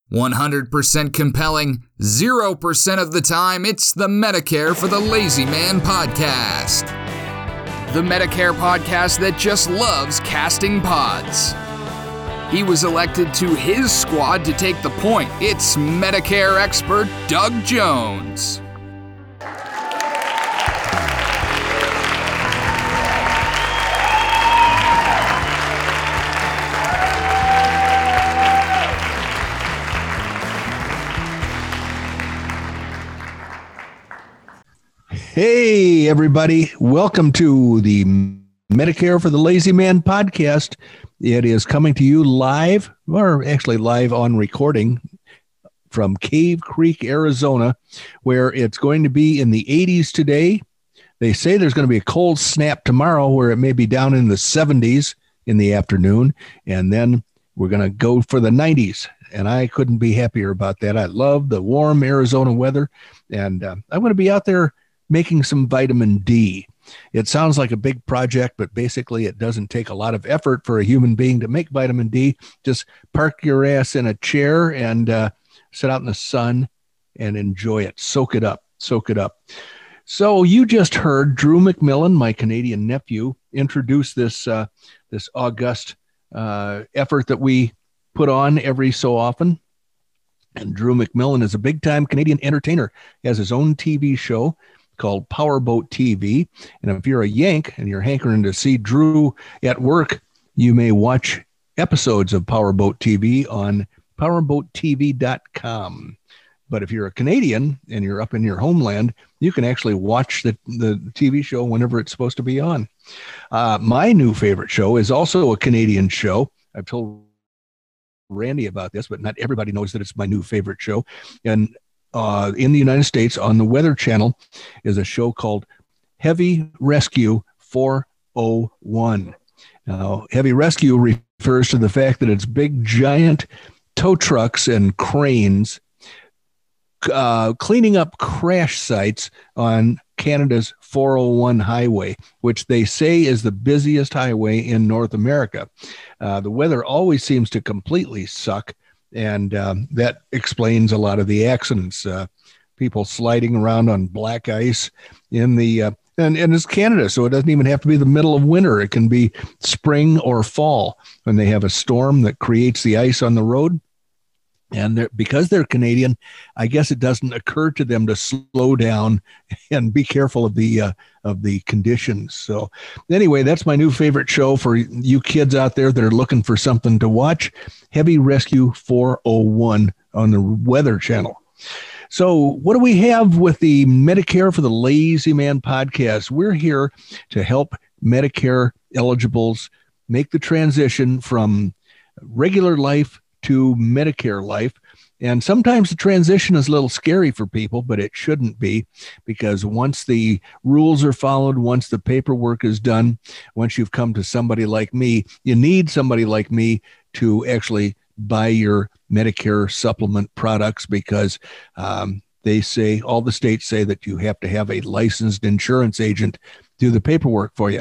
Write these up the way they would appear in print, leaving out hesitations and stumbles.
100% compelling, 0% of the time, it's the Medicare for the Lazy Man podcast. The Medicare podcast that just loves casting pods. He was elected to his squad to take the point. It's Medicare expert Doug Jones. Hey, everybody. Welcome to the Medicare for the Lazy Man podcast. It is coming to you live, or actually live on recording from Cave Creek, Arizona, where it's going to be in the 80s today. They say there's going to be a cold snap tomorrow where it may be down in the 70s in the afternoon, and then we're going to go for the 90s. And I couldn't be happier about that. I love the warm Arizona weather, and I'm going to be out there making some vitamin D. It sounds like a big project, but basically it doesn't take a lot of effort for a human being to make vitamin D. Just park your ass in a chair and sit out in the sun and enjoy it. Soak it up. Soak it up. So you just heard Drew McMillan, my Canadian nephew, introduce this august effort that we put on every so often. And Drew McMillan is a big-time Canadian entertainer. He has his own TV show called Powerboat TV. And if you're a Yank and you're hankering to see Drew at work, you may watch episodes of Powerboat TV on powerboattv.com. But if you're a Canadian and you're up in your homeland, you can actually watch the TV show whenever it's supposed to be on. My new favorite show is also a Canadian show. I've told Randy about this, but not everybody knows that it's my new favorite show. And in the United States on the Weather Channel is a show called Heavy Rescue 401. Now, Heavy Rescue refers to the fact that it's big, giant tow trucks and cranes cleaning up crash sites on Canada's 401 highway, which they say is the busiest highway in North America. The weather always seems to completely suck. And that explains a lot of the accidents. People sliding around on black ice in the and it's Canada, so it doesn't even have to be the middle of winter. It can be spring or fall when they have a storm that creates the ice on the road. And because they're Canadian, I guess it doesn't occur to them to slow down and be careful of the conditions. So anyway, that's my new favorite show for you kids out there that are looking for something to watch. Heavy Rescue 401 on the Weather Channel. So what do we have with the Medicare for the Lazy Man podcast? We're here to help Medicare eligibles make the transition from regular life to Medicare life. And sometimes the transition is a little scary for people, but it shouldn't be, because once the rules are followed, once the paperwork is done, once you've come to somebody like me, you need somebody like me to actually buy your Medicare supplement products, because they say, all the states say that you have to have a licensed insurance agent do the paperwork for you.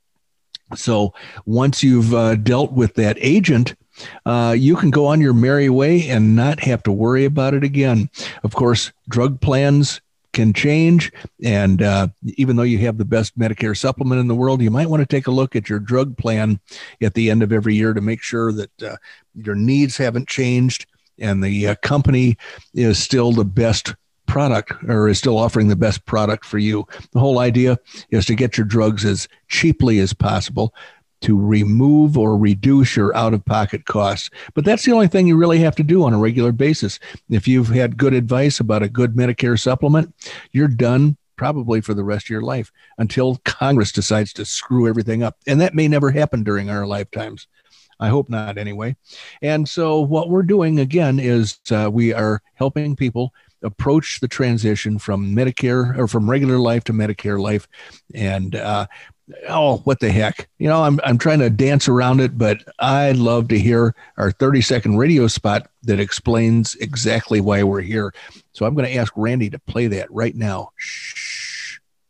So once you've dealt with that agent, you can go on your merry way and not have to worry about it again. Of course, drug plans can change. And even though you have the best Medicare supplement in the world, you might want to take a look at your drug plan at the end of every year to make sure that your needs haven't changed and the company is still the best product, or is still offering the best product for you. The whole idea is to get your drugs as cheaply as possible, to remove or reduce your out-of-pocket costs. But that's the only thing you really have to do on a regular basis. If you've had good advice about a good Medicare supplement, you're done probably for the rest of your life until Congress decides to screw everything up. And that may never happen during our lifetimes. I hope not anyway. And so what we're doing again is we are helping people approach the transition from Medicare, or from regular life to Medicare life. And what the heck? You know, I'm trying to dance around it, but I'd love to hear our 30-second radio spot that explains exactly why we're here. So I'm going to ask Randy to play that right now. Shh.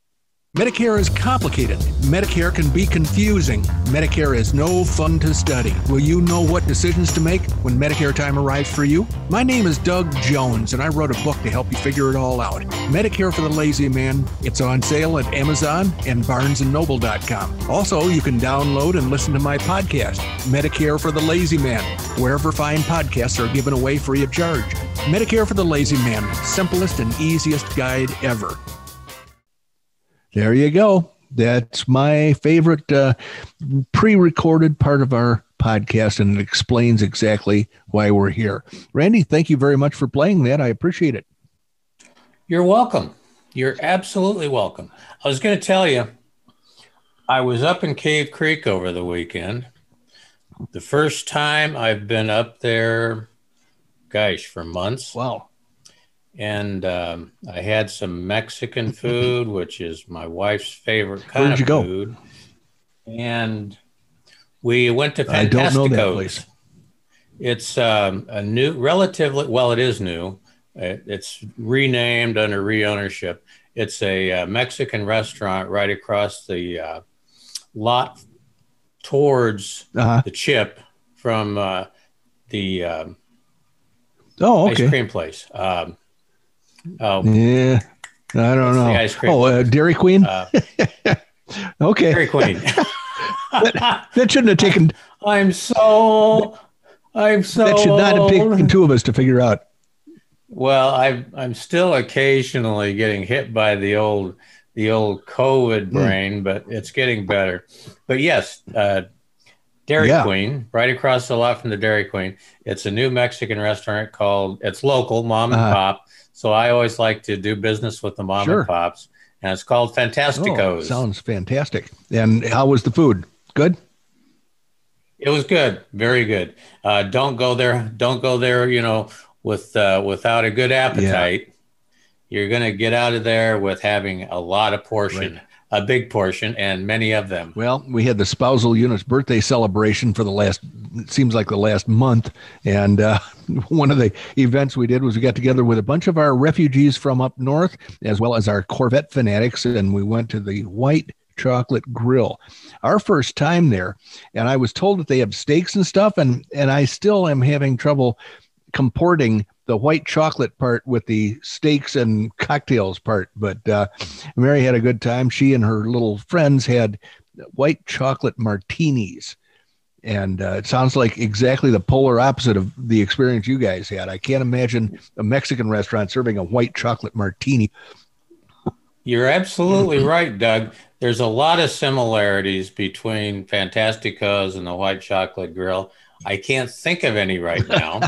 Medicare is complicated. Medicare can be confusing. Medicare is no fun to study. Will you know what decisions to make when Medicare time arrives for you? My name is Doug Jones, and I wrote a book to help you figure it all out. Medicare for the Lazy Man. It's on sale at Amazon and BarnesandNoble.com. Also, you can download and listen to my podcast, Medicare for the Lazy Man, wherever fine podcasts are given away free of charge. Medicare for the Lazy Man, simplest and easiest guide ever. There you go. That's my favorite pre-recorded part of our podcast, and it explains exactly why we're here. Randy, thank you very much for playing that. I appreciate it. You're welcome. You're absolutely welcome. I was going to tell you, I was up in Cave Creek over the weekend. The first time I've been up there, for months. Wow. And I had some Mexican food, which is my wife's favorite kind Where'd you of food. Go? And we went to Fantastico's. I don't know that place. It's a new, relatively, well, it is new. It's renamed under re-ownership. It's a Mexican restaurant right across the lot towards the Chip from the ice cream place. Yeah, I don't know. Dairy Queen. Okay, Dairy Queen. that shouldn't have taken. I'm so. That should not have taken two of us to figure out. Well, I'm still occasionally getting hit by the old COVID brain, but it's getting better. But yes, Dairy Queen, right across the lot from the Dairy Queen. It's a new Mexican restaurant it's local, mom and pop. So I always like to do business with the mom and pops, and it's called Fantastico's. Sounds fantastic. And how was the food? Good? It was good. Very good. Don't go there, without a good appetite. Yeah. You're going to get out of there with having a lot of portion. Right. A big portion, and many of them. Well, we had the spousal unit's birthday celebration for the last month. And one of the events we did was we got together with a bunch of our refugees from up north, as well as our Corvette fanatics, and we went to the White Chocolate Grill. Our first time there, and I was told that they have steaks and stuff, and I still am having trouble comporting the white chocolate part with the steaks and cocktails part. But Mary had a good time. She and her little friends had white chocolate martinis. And it sounds like exactly the polar opposite of the experience you guys had. I can't imagine a Mexican restaurant serving a white chocolate martini. You're absolutely right, Doug. There's a lot of similarities between Fantastico's and the White Chocolate Grill. I can't think of any right now.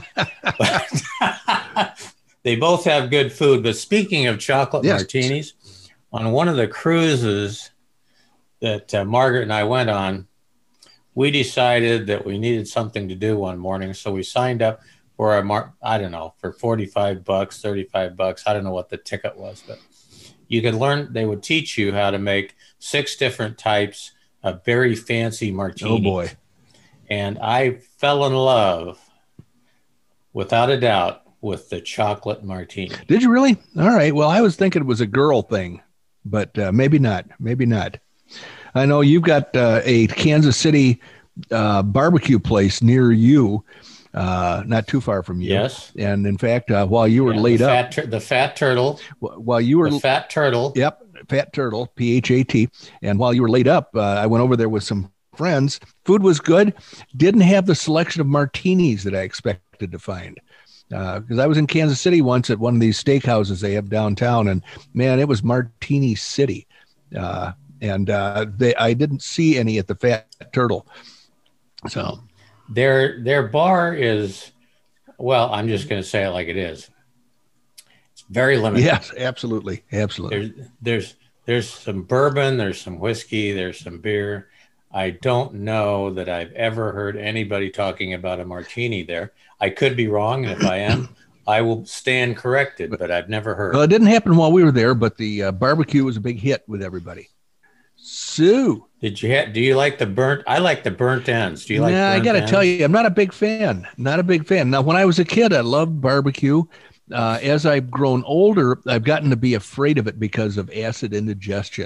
But they both have good food. But speaking of chocolate martinis, on one of the cruises that Margaret and I went on, we decided that we needed something to do one morning. So we signed up for for $45, $35. I don't know what the ticket was, but you could learn, they would teach you how to make 6 different types of very fancy martinis. Oh boy. And I fell in love, without a doubt, with the chocolate martini. Did you really? All right. Well, I was thinking it was a girl thing, but maybe not. Maybe not. I know you've got a Kansas City barbecue place near you, not too far from you. Yes. And in fact, while you were laid up, the Fat Turtle. While you were the Fat Turtle. Yep, Fat Turtle, PHAT. And while you were laid up, I went over there with some friends. Food was good. Didn't have the selection of martinis that I expected to find. Because I was in Kansas City once at one of these steakhouses they have downtown, and man, it was Martini City. I didn't see any at the Fat Turtle. So their bar is, well, I'm just going to say it like it is. It's very limited. Yes, absolutely. There's some bourbon, there's some whiskey, there's some beer. I don't know that I've ever heard anybody talking about a martini there. I could be wrong, and if I am, I will stand corrected, but I've never heard. Well, it didn't happen while we were there, but the barbecue was a big hit with everybody. Sue. Do you like the burnt? I like the burnt ends. Do you like? I got to tell you, I'm not a big fan. Now, when I was a kid, I loved barbecue. As I've grown older, I've gotten to be afraid of it because of acid indigestion.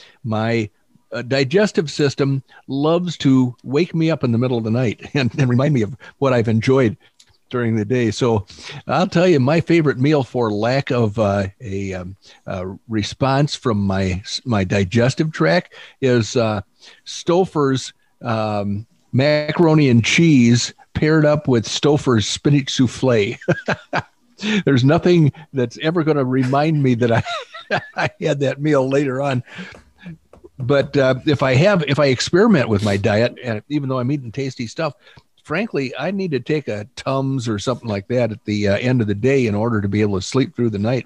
My digestive system loves to wake me up in the middle of the night and remind me of what I've enjoyed during the day. So I'll tell you, my favorite meal, for lack of a response from my digestive tract, is Stouffer's macaroni and cheese paired up with Stouffer's spinach souffle. There's nothing that's ever going to remind me that I had that meal later on. But if I experiment with my diet, and even though I'm eating tasty stuff, frankly, I need to take a Tums or something like that at the end of the day in order to be able to sleep through the night.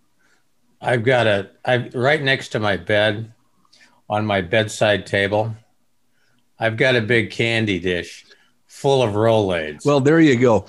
I've right next to my bed, on my bedside table, I've got a big candy dish full of Rolaids. Well, there you go.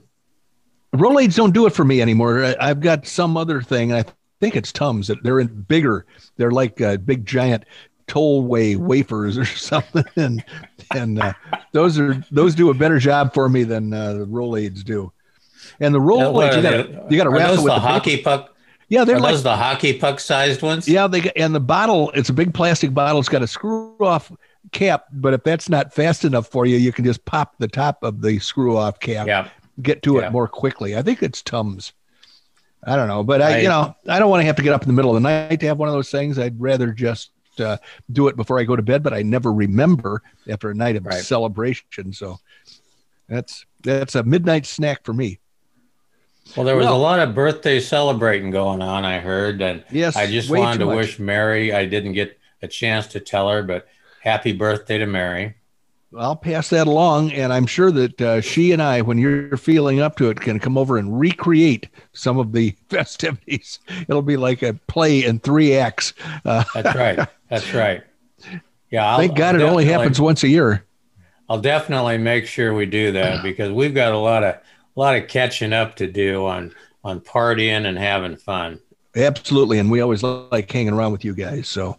Rolaids don't do it for me anymore. I've got some other thing. I think it's Tums. They're bigger. They're like big giant Tollway wafers or something, and those do a better job for me than the Rolaids do. And the Rolaids, you got to wrap it with the hockey puck. Yeah, they're those the hockey puck sized ones. Yeah, and the bottle, it's a big plastic bottle. It's got a screw off cap, but if that's not fast enough for you, you can just pop the top of the screw off cap. Yeah. Get to it more quickly. I think it's Tums. I don't know, but I don't want to have to get up in the middle of the night to have one of those things. I'd rather just do it before I go to bed, but I never remember after a night of celebration. So that's a midnight snack for me. Well, there was a lot of birthday celebrating going on, I heard, and yes, I just wanted to wish Mary. I didn't get a chance to tell her, but happy birthday to Mary. I'll pass that along, and I'm sure that she and I, when you're feeling up to it, can come over and recreate some of the festivities. It'll be like a play in 3 acts. That's right. That's right. Yeah. Thank God it only happens once a year. I'll definitely make sure we do that, because we've got a lot of catching up to do on partying and having fun. Absolutely, and we always like hanging around with you guys. So.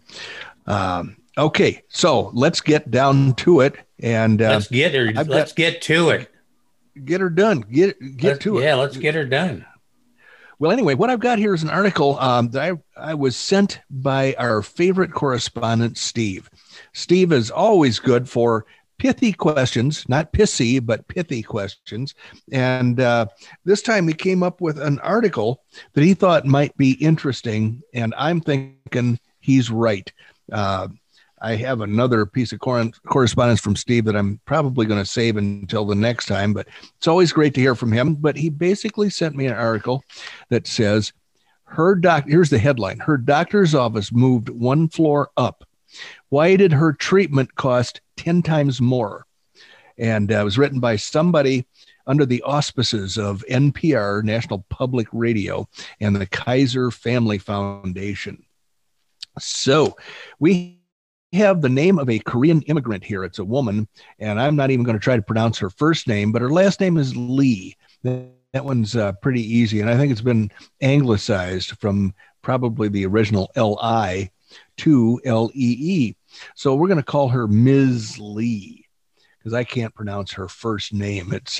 Okay, so let's get down to it, and let's get to it. Get her done. Get to it. Yeah, let's get her done. Well, anyway, what I've got here is an article that I was sent by our favorite correspondent, Steve. Steve is always good for pithy questions, not pissy, but pithy questions. And this time he came up with an article that he thought might be interesting, and I'm thinking he's right. I have another piece of correspondence from Steve that I'm probably going to save until the next time, but it's always great to hear from him. But he basically sent me an article that says, here's the headline: her doctor's office moved 1 floor up. Why did her treatment cost 10 times more? And it was written by somebody under the auspices of NPR, National Public Radio, and the Kaiser Family Foundation. So we have the name of a Korean immigrant here. It's a woman, and I'm not even going to try to pronounce her first name, but her last name is Lee. That one's pretty easy, and I think it's been anglicized from probably the original L-I to L-E-E. So we're going to call her Ms. Lee, because I can't pronounce her first name. It's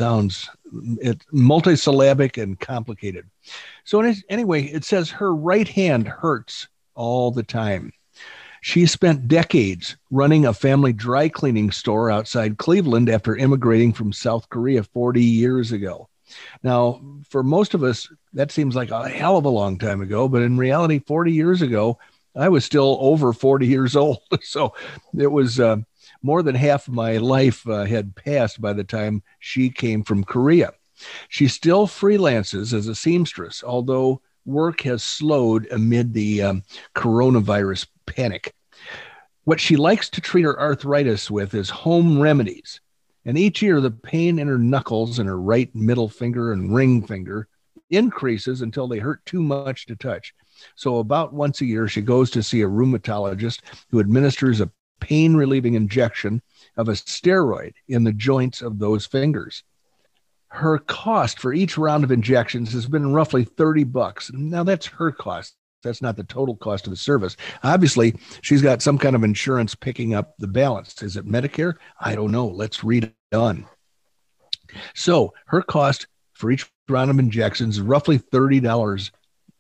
multisyllabic and complicated. So anyway, it says her right hand hurts all the time. She spent decades running a family dry cleaning store outside Cleveland after immigrating from South Korea 40 years ago. Now, for most of us, that seems like a hell of a long time ago, but in reality, 40 years ago, I was still over 40 years old. So it was more than half of my life had passed by the time she came from Korea. She still freelances as a seamstress, although work has slowed amid the coronavirus panic. What she likes to treat her arthritis with is home remedies. And each year, the pain in her knuckles and her right middle finger and ring finger increases until they hurt too much to touch. So about once a year, she goes to see a rheumatologist who administers a pain-relieving injection of a steroid in the joints of those fingers. Her cost for each round of injections has been roughly $30. Now, that's her cost. That's not the total cost of the service. Obviously, she's got some kind of insurance picking up the balance. Is it Medicare? I don't know. Let's read on. So her cost for each round of injections is roughly $30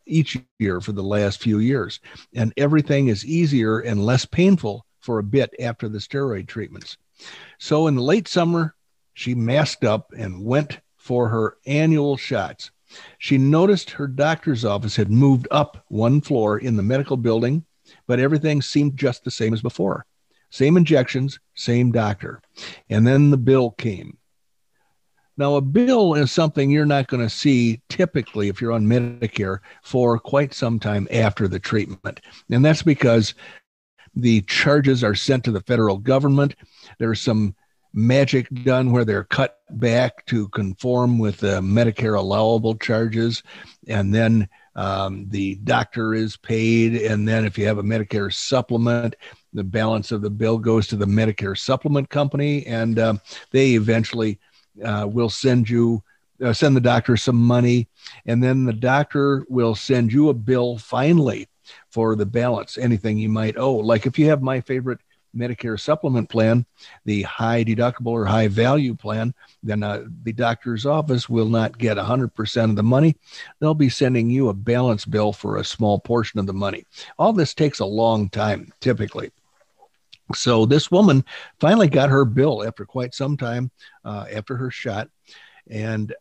each year for the last few years. And everything is easier and less painful for a bit after the steroid treatments. So in the late summer, she masked up and went for her annual shots. She noticed her doctor's office had moved up one floor in the medical building, but everything seemed just the same as before. Same injections, same doctor. And then the bill came. Now, a bill is something you're not going to see typically if you're on Medicare for quite some time after the treatment. And that's because the charges are sent to the federal government. There's some magic done where they're cut back to conform with the Medicare allowable charges. And then the doctor is paid. And then if you have a Medicare supplement, the balance of the bill goes to the Medicare supplement company. And they eventually will send the doctor some money. And then the doctor will send you a bill finally for the balance, anything you might owe. Like if you have my favorite Medicare supplement plan, the high deductible or high value plan, then the doctor's office will not get 100% of the money. They'll be sending you a balance bill for a small portion of the money. All this takes a long time, typically. So this woman finally got her bill after quite some time after her shot. And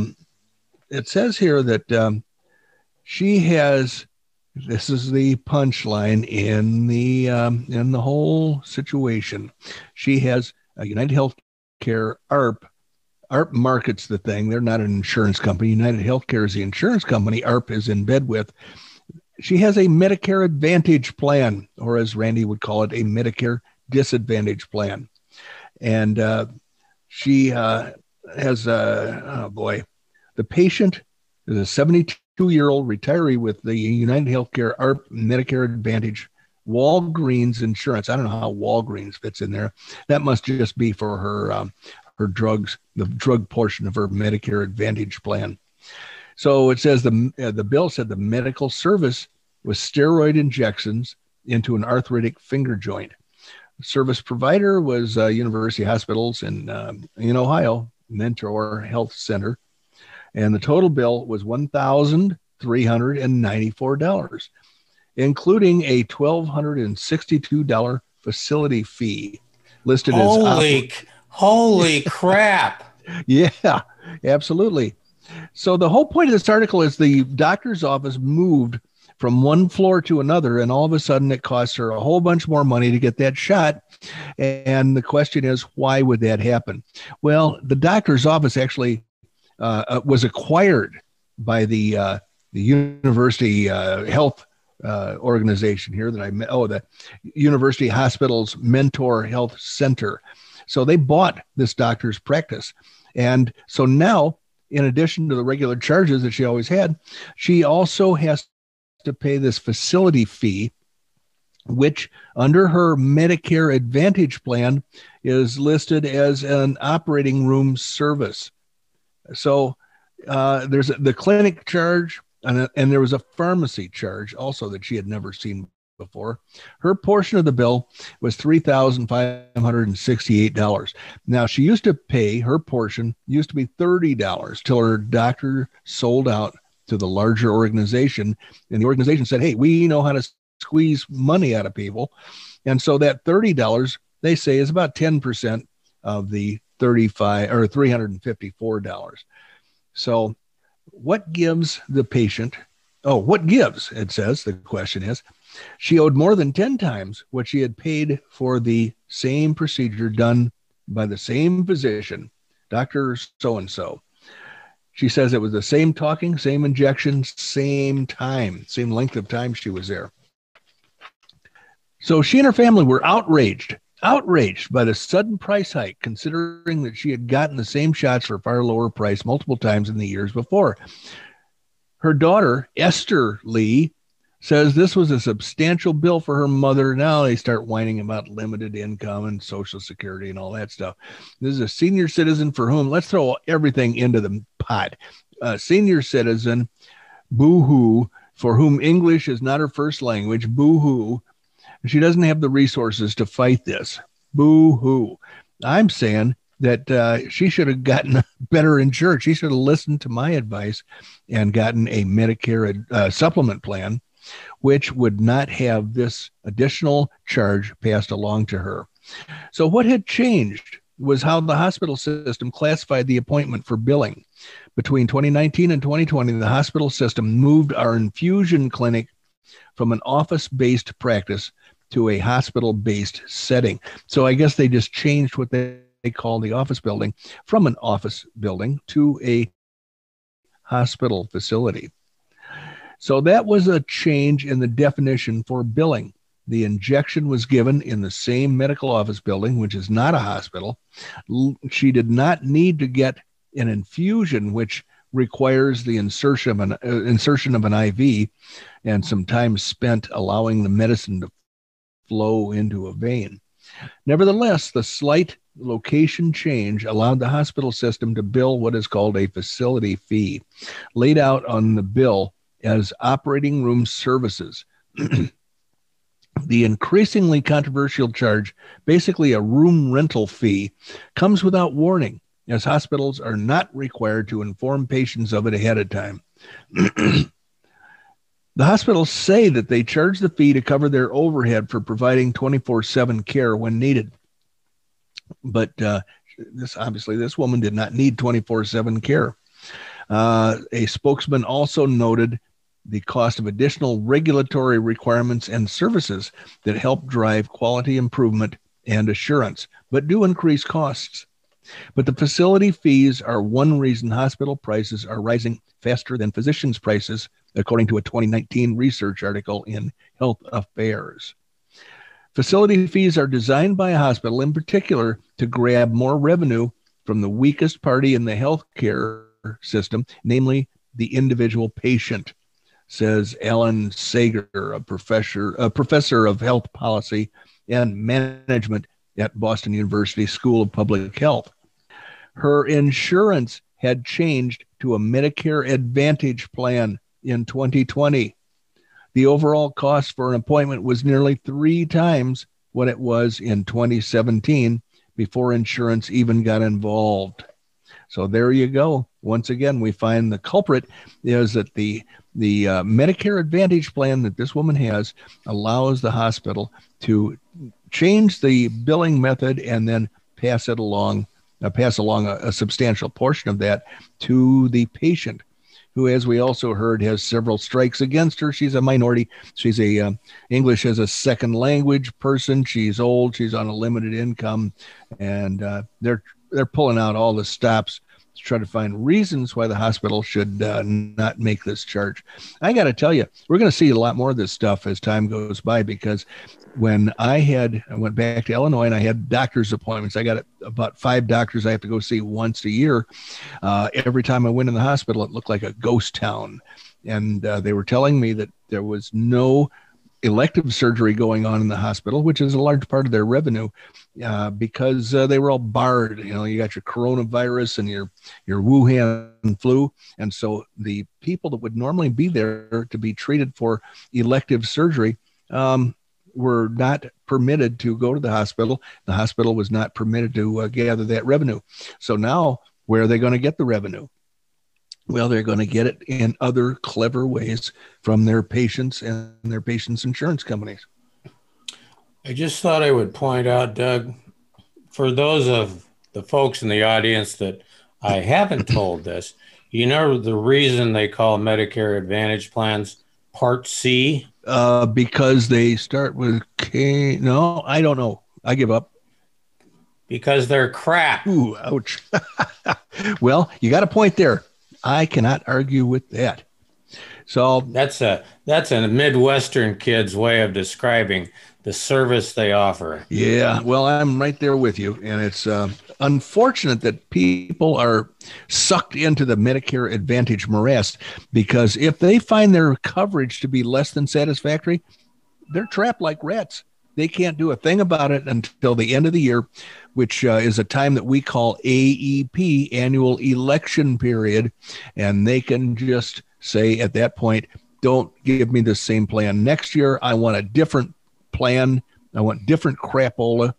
it says here that she has, this is the punchline in the whole situation. She has a United Healthcare ARP. ARP markets the thing. They're not an insurance company. United Healthcare is the insurance company ARP is in bed with. She has a Medicare Advantage plan, or as Randy would call it, a Medicare Disadvantage plan. And she has, the patient is a 72-year-old retiree with the United Healthcare ARP Medicare Advantage Walgreens insurance. I don't know how Walgreens fits in there. That must just be for her drugs, the drug portion of her Medicare Advantage plan. So it says the bill said the medical service was steroid injections into an arthritic finger joint. The service provider was University Hospitals in Ohio, Mentor Health Center. And the total bill was $1,394, including a $1,262 facility fee listed as holy crap. Yeah, absolutely. So the whole point of this article is the doctor's office moved from one floor to another, and all of a sudden it costs her a whole bunch more money to get that shot. And the question is, why would that happen? Well, the doctor's office actually was acquired by the University Health organization here that I met. Oh, the University Hospitals Mentor Health Center. So they bought this doctor's practice. And so now, in addition to the regular charges that she always had, she also has to pay this facility fee, which under her Medicare Advantage plan is listed as an operating room service. So there's the clinic charge, and there was a pharmacy charge also that she had never seen before. Her portion of the bill was $3,568. Now, she used to pay, her portion used to be $30 till her doctor sold out to the larger organization. And the organization said, hey, we know how to squeeze money out of people. And so that $30, they say, is about 10% of the $354. So what gives the patient, what gives, it says, the question is, she owed more than 10 times what she had paid for the same procedure done by the same physician, Dr. So-and-so. She says it was the same talking, same injection, same time, same length of time she was there. So she and her family were outraged by the sudden price hike, considering that she had gotten the same shots for a far lower price multiple times in the years before. Her daughter, Esther Lee, says this was a substantial bill for her mother. Now they start whining about limited income and Social Security and all that stuff. This is a senior citizen for whom, let's throw everything into the pot. Senior citizen, boo-hoo, for whom English is not her first language, boo-hoo. She doesn't have the resources to fight this. Boo-hoo. I'm saying that she should have gotten better insured. She should have listened to my advice and gotten a Medicare supplement plan, which would not have this additional charge passed along to her. So what had changed was how the hospital system classified the appointment for billing. Between 2019 and 2020, the hospital system moved our infusion clinic from an office-based practice to a hospital-based setting. So I guess they just changed what they call the office building from an office building to a hospital facility. So that was a change in the definition for billing. The injection was given in the same medical office building, which is not a hospital. She did not need to get an infusion, which requires the insertion of an IV and some time spent allowing the medicine to flow into a vein. Nevertheless, the slight location change allowed the hospital system to bill what is called a facility fee, laid out on the bill as operating room services. The increasingly controversial charge, basically a room rental fee, comes without warning, as hospitals are not required to inform patients of it ahead of time. The hospitals say that they charge the fee to cover their overhead for providing 24/7 care when needed. But this woman did not need 24/7 care. A spokesman also noted the cost of additional regulatory requirements and services that help drive quality improvement and assurance, but do increase costs. But the facility fees are one reason hospital prices are rising faster than physicians' prices, according to a 2019 research article in Health Affairs. Facility fees are designed by a hospital in particular to grab more revenue from the weakest party in the healthcare system, namely the individual patient, says Alan Sager, a professor of health policy and management at Boston University School of Public Health. Her insurance had changed to a Medicare Advantage plan in 2020. The overall cost for an appointment was nearly 3 times what it was in 2017 before insurance even got involved. So there you go. Once again, we find the culprit is that the Medicare Advantage plan that this woman has allows the hospital to change the billing method and then pass along a substantial portion of that to the patient, who, as we also heard, has several strikes against her. She's a minority. She's a English as a second language person. She's old. She's on a limited income, and they're pulling out all the stops to try to find reasons why the hospital should not make this charge. I got to tell you, we're going to see a lot more of this stuff as time goes by, because when I went back to Illinois and I had doctor's appointments, I got about 5 doctors I have to go see once a year. Every time I went in the hospital, it looked like a ghost town. And they were telling me that there was no elective surgery going on in the hospital, which is a large part of their revenue, because they were all barred. You know, you got your coronavirus and your Wuhan flu. And so the people that would normally be there to be treated for elective surgery were not permitted to go to the hospital. The hospital was not permitted to gather that revenue. So now, where are they going to get the revenue? Well, they're going to get it in other clever ways from their patients and their patients' insurance companies. I just thought I would point out, Doug, for those of the folks in the audience that I haven't told this, you know the reason they call Medicare Advantage plans Part C? Because they start with K. No, I don't know. I give up. Because they're crap. Ooh, ouch. Well, you got a point there. I cannot argue with that. So that's a Midwestern kid's way of describing the service they offer. Yeah, well, I'm right there with you. And it's unfortunate that people are sucked into the Medicare Advantage morass, because if they find their coverage to be less than satisfactory, they're trapped like rats. They can't do a thing about it until the end of the year, which is a time that we call AEP, annual election period. And they can just say at that point, don't give me the same plan next year. I want a different plan. I want different crapola.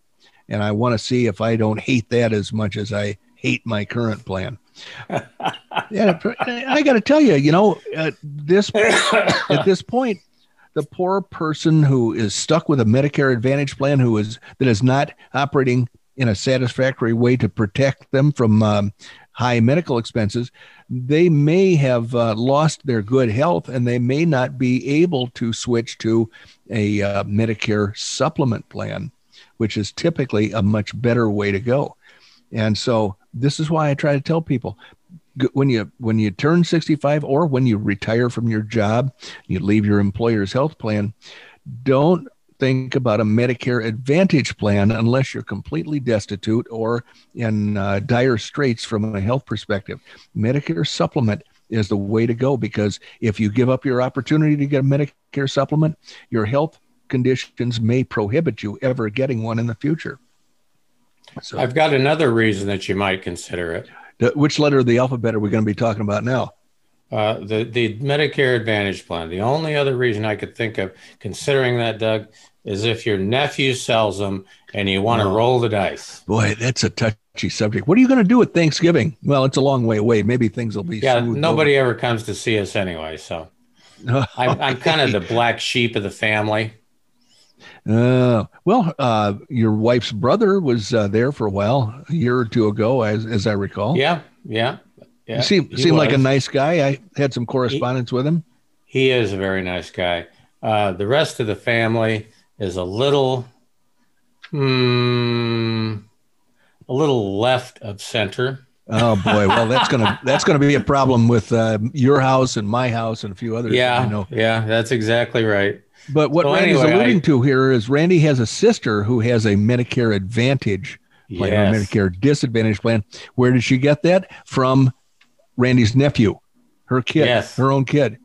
and I want to see if I don't hate that as much as I hate my current plan. Yeah, I got to tell you, at this point, the poor person who is stuck with a Medicare Advantage plan, that is not operating in a satisfactory way to protect them from high medical expenses, they may have lost their good health, and they may not be able to switch to a Medicare supplement plan, which is typically a much better way to go. And so this is why I try to tell people, when you turn 65 or when you retire from your job, you leave your employer's health plan, don't think about a Medicare Advantage plan unless you're completely destitute or in dire straits from a health perspective. Medicare supplement is the way to go, because if you give up your opportunity to get a Medicare supplement, your health conditions may prohibit you ever getting one in the future. So, I've got another reason that you might consider it. Which letter of the alphabet are we going to be talking about now? The Medicare Advantage plan. The only other reason I could think of considering that, Doug, is if your nephew sells them and you want to roll the dice. Boy, that's a touchy subject. What are you going to do at Thanksgiving? Well, it's a long way away. Maybe things will be smooth. Nobody ever comes to see us anyway, so I'm kind of the black sheep of the family. Your wife's brother was there for a while, a year or two ago, as I recall. Yeah. He seemed like a nice guy. I had some correspondence with him. He is a very nice guy. The rest of the family is a little left of center. Oh boy! Well, that's gonna be a problem with your house and my house and a few others. Yeah, that's exactly right. But what Randy's alluding to here is Randy has a sister who has a Medicare Advantage plan, or Medicare Disadvantage plan. Where did she get that? From Randy's nephew, her kid, her own kid.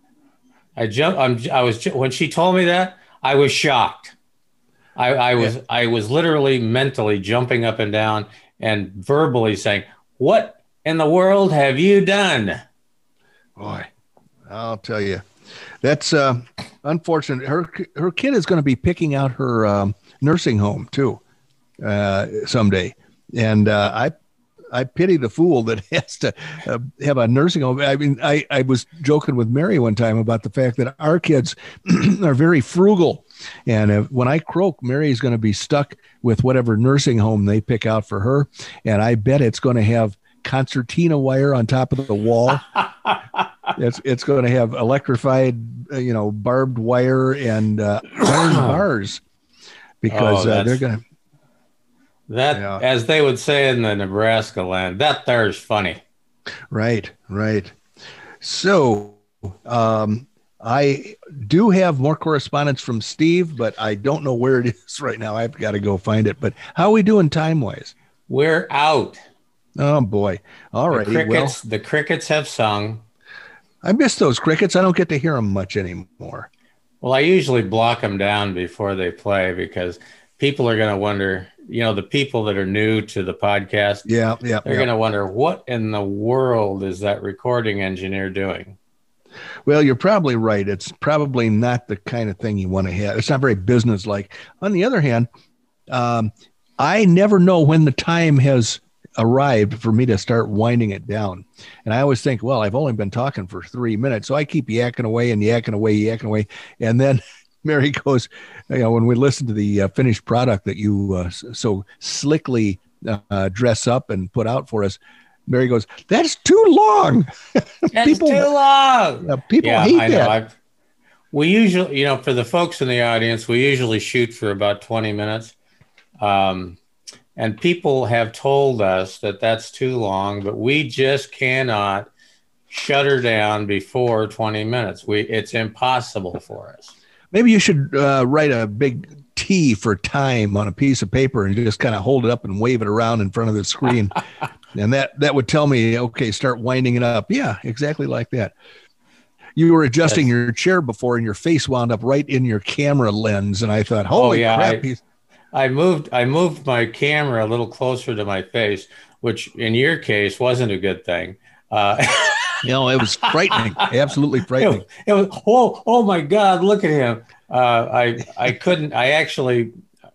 When she told me that, I was shocked. I was literally mentally jumping up and down and verbally saying, "What in the world have you done?" Boy, I'll tell you. That's unfortunate. Her kid is going to be picking out her nursing home too someday, and I pity the fool that has to have a nursing home. I mean, I was joking with Mary one time about the fact that our kids are very frugal, and when I croak, Mary is going to be stuck with whatever nursing home they pick out for her, and I bet it's going to have concertina wire on top of the wall. It's going to have electrified, barbed wire and iron bars, because they're going to. As they would say in the Nebraska land, that there's funny. Right. So I do have more correspondence from Steve, but I don't know where it is right now. I've got to go find it. But how are we doing time-wise? We're out. Oh, boy. All right. The crickets have sung. I miss those crickets. I don't get to hear them much anymore. Well, I usually block them down before they play, because people are going to wonder, the people that are new to the podcast, they're going to wonder, what in the world is that recording engineer doing? Well, you're probably right. It's probably not the kind of thing you want to have. It's not very businesslike. On the other hand, I never know when the time has arrived for me to start winding it down. And I always think, well, I've only been talking for 3 minutes, so I keep yakking away. And then Mary goes, when we listen to the finished product that you so slickly dress up and put out for us, Mary goes, "That's too long." That's too long. People hate that. We usually, for the folks in the audience, we usually shoot for about 20 minutes. And people have told us that that's too long, but we just cannot shut her down before 20 minutes. It's impossible for us. Maybe you should write a big T for time on a piece of paper and just kind of hold it up and wave it around in front of the screen. And that would tell me, okay, start winding it up. Yeah, exactly like that. You were adjusting your chair before and your face wound up right in your camera lens. And I thought, holy crap. I moved my camera a little closer to my face, which in your case wasn't a good thing. It was frightening, absolutely frightening. It was, oh my God, look at him. I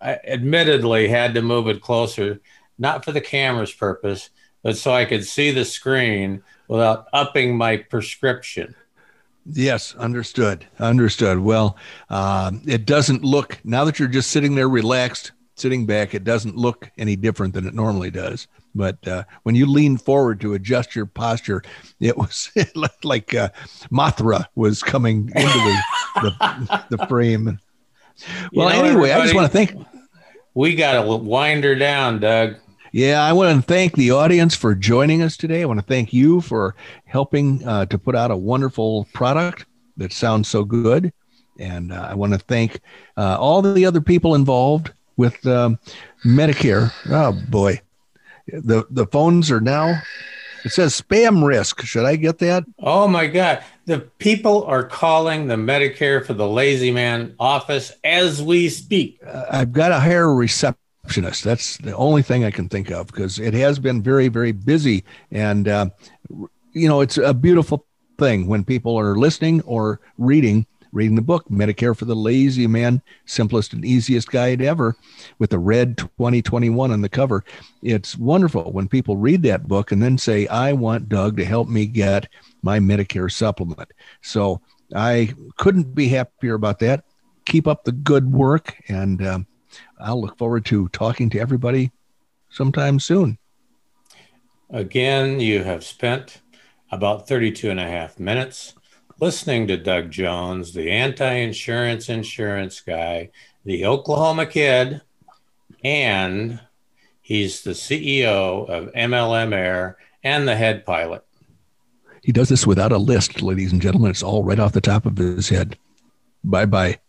I admittedly had to move it closer, not for the camera's purpose, but so I could see the screen without upping my prescription. Yes, understood. Understood. Well, it doesn't look, now that you're just sitting there relaxed, sitting back, it doesn't look any different than it normally does. But when you lean forward to adjust your posture, it was like Mothra was coming into the frame. Well, anyway, I just want to thank. We got to wind her down, Doug. Yeah, I want to thank the audience for joining us today. I want to thank you for helping to put out a wonderful product that sounds so good. And I want to thank all the other people involved with Medicare. Oh, boy. The phones are now, it says spam risk. Should I get that? Oh, my God. The people are calling the Medicare for the Lazy Man office as we speak. I've got to hire a receptionist. That's the only thing I can think of because it has been very, very busy. And, it's a beautiful thing when people are listening or reading the book, Medicare for the Lazy Man, simplest and easiest guide ever, with the red 2021 on the cover. It's wonderful when people read that book and then say, I want Doug to help me get my Medicare supplement. So I couldn't be happier about that. Keep up the good work, and I'll look forward to talking to everybody sometime soon. Again, you have spent about 32 and a half minutes listening to Doug Jones, the anti-insurance insurance guy, the Oklahoma Kid, and he's the CEO of MLM Air and the head pilot. He does this without a list, ladies and gentlemen. It's all right off the top of his head. Bye-bye.